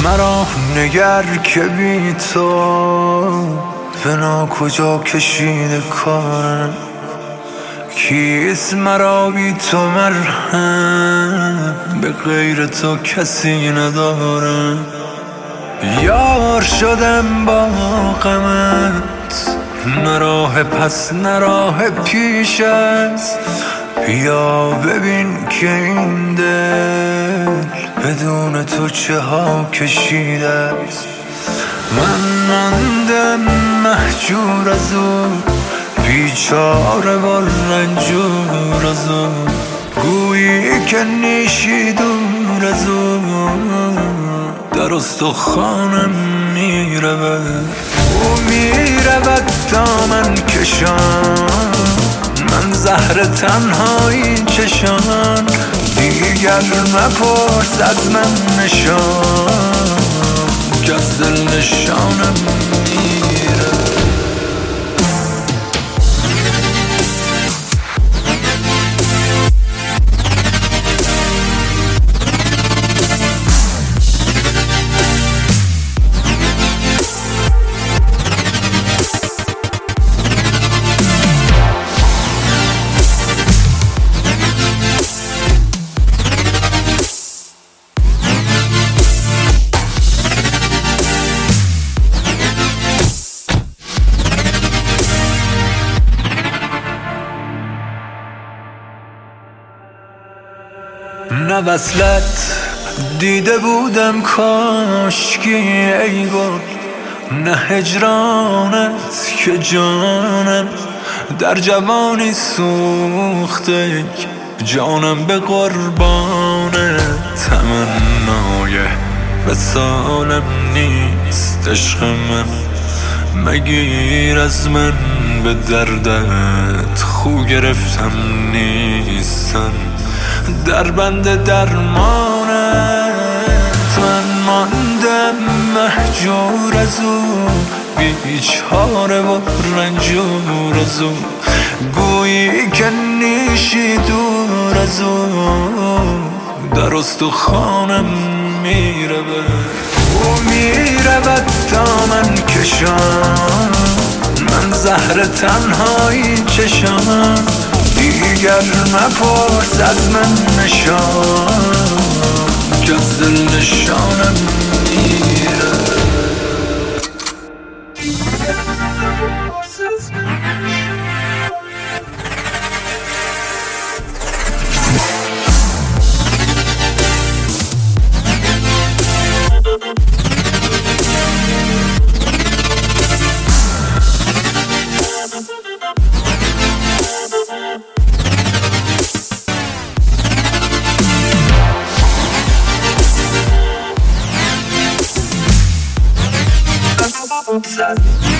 مرا نگر که بی تو فنا کجا کشیده کار، کیست مرا بی تو مرهم، به غیر تو کسی ندارم. یار شدم با غمت، نه راه پس نه راه پیش است. بیا ببین که این دل بدون تو چه ها کشیده است. من ماندم مهجور از او، بیچاره و رنجور از او، گویی که نیشی دور از او، در استخوانم میرود. او میرود دامن کشان، من زهر تنهایی چشان. دیگر مپرس از من نشان، که از دل نشانم میره. نه وصلت دیده بودم کاشکی ای گل، نه هجرانت که جانم در جوانی سوخته، جانم به قربان تمنای وصالم نیست. عشق من مگیر از من، به دردت خو گرفتم نیستم، در بند درمانت من ماندم مهجور از او، بیچاره و رنجور از او، گویی که نیشی دور از او، در استخوانم میرود. او میرود دامن کشان، من زهر تنهایی چشان. دیگر مپرس از من نشان، که از دل نشانم میره. Obsessed.